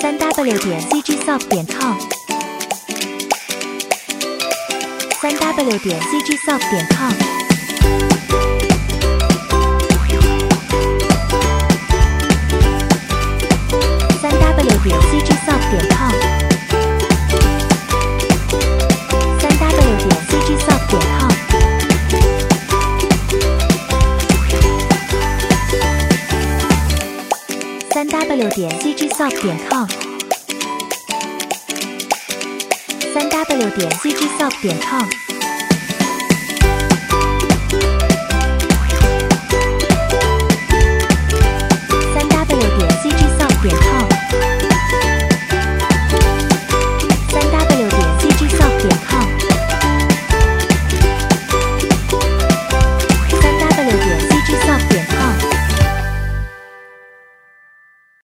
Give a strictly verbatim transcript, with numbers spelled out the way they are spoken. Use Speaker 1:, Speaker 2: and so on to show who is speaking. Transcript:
Speaker 1: 三 w 点 c g soft 点 com， 三 w 点 c g soft 点 com， 三 w 点 c g soft 点 com， 三 w 点 c g soft 点 com。三 w 点 c g soft 点 com， 三 w 点 c g soft 点 com。